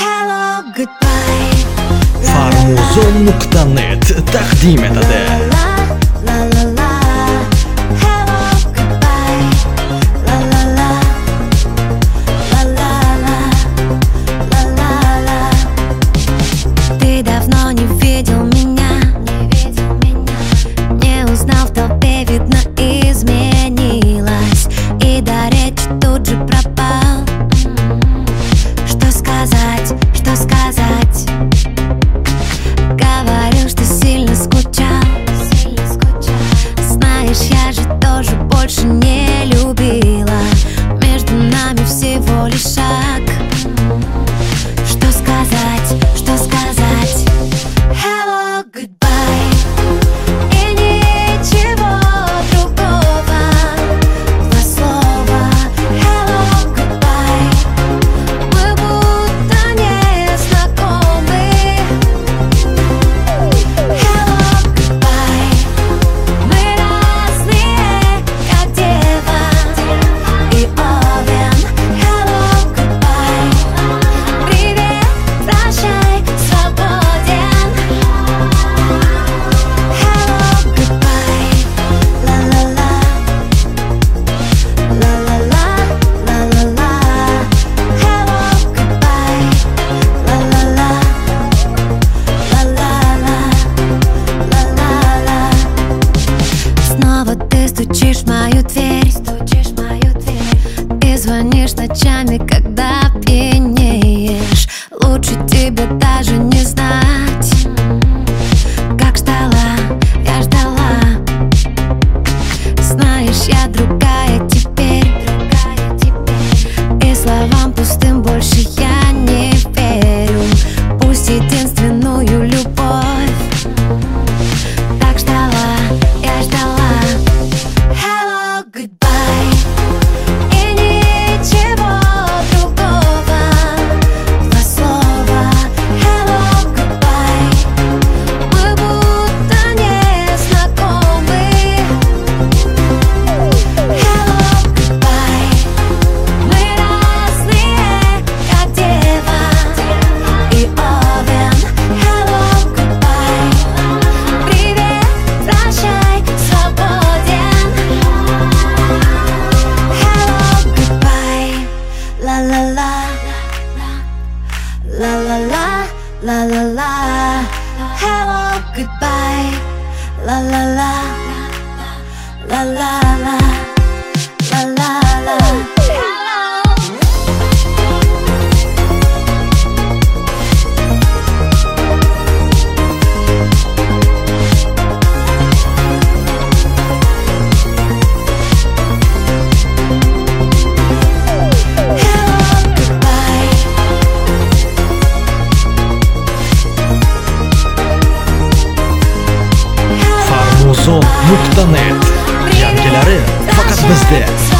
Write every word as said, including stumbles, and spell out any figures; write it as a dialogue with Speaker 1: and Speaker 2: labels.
Speaker 1: Farmuzon nuqta net taqdim etadi.
Speaker 2: Ты давно не видел меня, не узнал в толпе, видно, изменилась, и до речи тут же пропал. Что сказать, что сказать? Говорил, что сильно скучал. Знаешь, я же тоже больше не любила. Между нами всего лишь шаг. Что сказать, что сказать? Hello, goodbye. И ничего другого. Два слова. Hello, goodbye. Мы будто не знакомы. Hello, goodbye. Мы разные, как дева и овен. Hello, goodbye. Привет, прощай, свободен. Hello, goodbye. Ла-ла-ла. Ла-ла-ла. Ла-ла-ла. Hello, goodbye. Ла-ла-ла. Ла-ла-ла. Ла-ла-ла. Снова ты стучишь в мою дверь, стучишь в мою дверь, и звонишь ночами, когда пьянеешь. Лучше тебе даже не знать, как ждала, я ждала. Знаешь, я другая теперь, другая теперь, и словам пустым больше я не верю. Пусть единственную любовь так ждала, я ждала. Hello, goodbye. И ничего другого. Два слова. Hello, goodbye. Мы будто не знакомы. Hello, goodbye. Мы разные, как дева и овен. Hello, goodbye. Привет, прощай, свободен. Hello, goodbye. Ла-ла-ла. Ла-ла-ла. Ла-ла-ла. Hello, goodbye. Ла-ла-ла. Ла-ла-ла. Ла-ла-ла.
Speaker 1: Farmuzon nuqta net yangilari faqat bizda.